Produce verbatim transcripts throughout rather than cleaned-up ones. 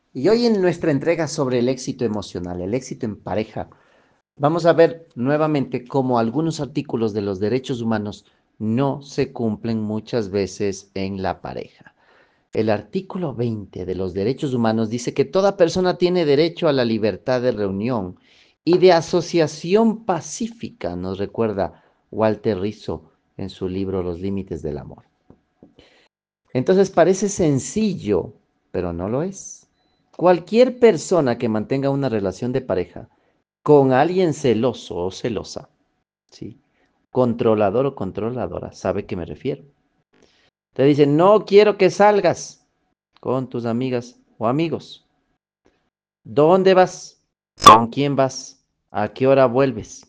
Y hoy en nuestra entrega sobre el éxito emocional, el éxito en pareja, vamos a ver nuevamente cómo algunos artículos de los derechos humanos no se cumplen muchas veces en la pareja. El artículo veinte de los derechos humanos dice que toda persona tiene derecho a la libertad de reunión y de asociación pacífica, nos recuerda Walter Rizzo en su libro Los límites del amor. Entonces parece sencillo, pero no lo es. Cualquier persona que mantenga una relación de pareja con alguien celoso o celosa, ¿sí? Controlador o controladora, sabe a qué me refiero. Te dicen, no quiero que salgas con tus amigas o amigos. ¿Dónde vas? ¿Con quién vas? ¿A qué hora vuelves?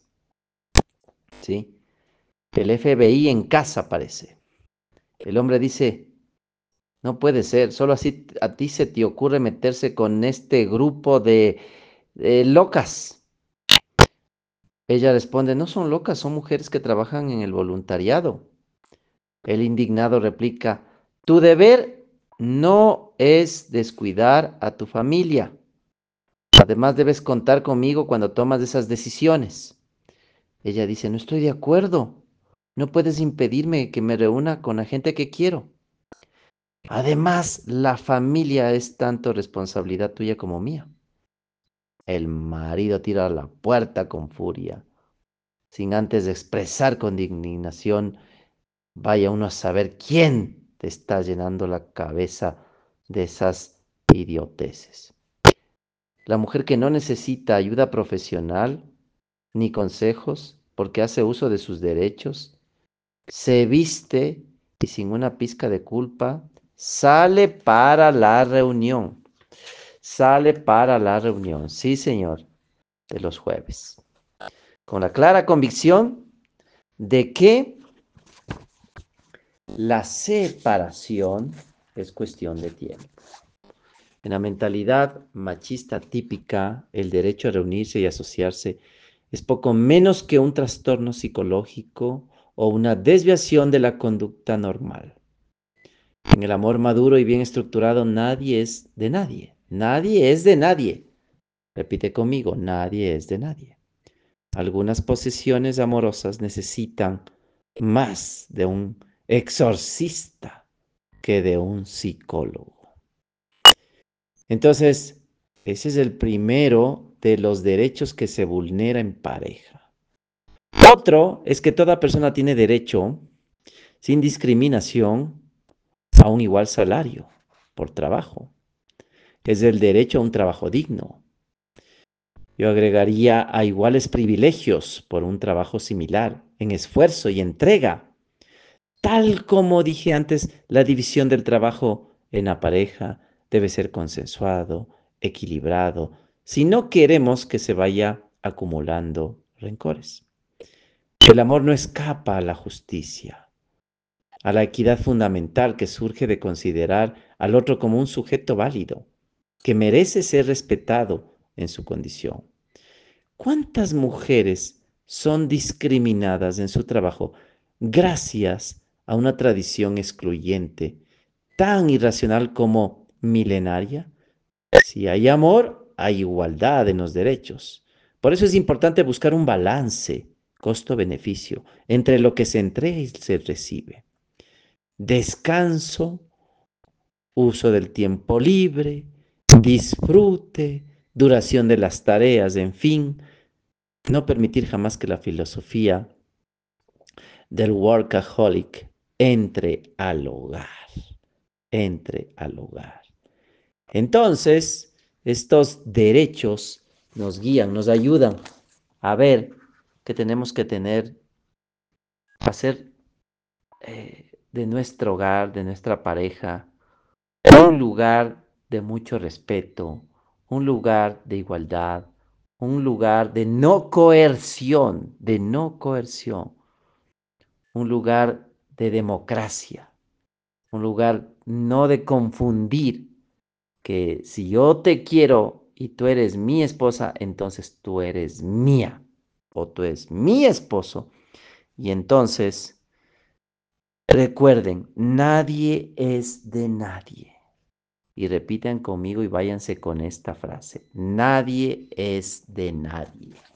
¿Sí? El F B I en casa aparece. El hombre dice, no puede ser, solo así a ti se te ocurre meterse con este grupo de, de locas. Ella responde, no son locas, son mujeres que trabajan en el voluntariado. El indignado replica, tu deber no es descuidar a tu familia. Además debes contar conmigo cuando tomas esas decisiones. Ella dice, no estoy de acuerdo. No puedes impedirme que me reúna con la gente que quiero. Además, la familia es tanto responsabilidad tuya como mía. El marido tira a la puerta con furia, sin antes de expresar con indignación, vaya uno a saber quién te está llenando la cabeza de esas idioteces. La mujer que no necesita ayuda profesional ni consejos porque hace uso de sus derechos, se viste y sin una pizca de culpa sale para la reunión. Sale para la reunión, sí señor, de los jueves. Con la clara convicción de que la separación es cuestión de tiempo. En la mentalidad machista típica, el derecho a reunirse y asociarse es poco menos que un trastorno psicológico o una desviación de la conducta normal. En el amor maduro y bien estructurado, nadie es de nadie. Nadie es de nadie. Repite conmigo, nadie es de nadie. Algunas posesiones amorosas necesitan más de un exorcista que de un psicólogo. Entonces, ese es el primero de los derechos que se vulnera en pareja. Otro es que toda persona tiene derecho, sin discriminación, a un igual salario por trabajo. Es el derecho a un trabajo digno. Yo agregaría a iguales privilegios por un trabajo similar, en esfuerzo y entrega. Tal como dije antes, la división del trabajo en la pareja debe ser consensuado, equilibrado, si no queremos que se vaya acumulando rencores. El amor no escapa a la justicia, a la equidad fundamental que surge de considerar al otro como un sujeto válido, que merece ser respetado en su condición. ¿Cuántas mujeres son discriminadas en su trabajo gracias a una tradición excluyente, tan irracional como milenaria? Si hay amor, hay igualdad en los derechos. Por eso es importante buscar un balance, costo-beneficio, entre lo que se entrega y se recibe. Descanso, uso del tiempo libre, disfrute, duración de las tareas, en fin, no permitir jamás que la filosofía del workaholic entre al hogar, entre al hogar. Entonces, estos derechos nos guían, nos ayudan a ver que tenemos que tener, hacer eh, de nuestro hogar, de nuestra pareja, un lugar de mucho respeto, un lugar de igualdad, un lugar de no coerción, de no coerción, un lugar de democracia, un lugar no de confundir que si yo te quiero y tú eres mi esposa, entonces tú eres mía o tú eres mi esposo. Y entonces, recuerden, nadie es de nadie. Y repiten conmigo y váyanse con esta frase. Nadie es de nadie.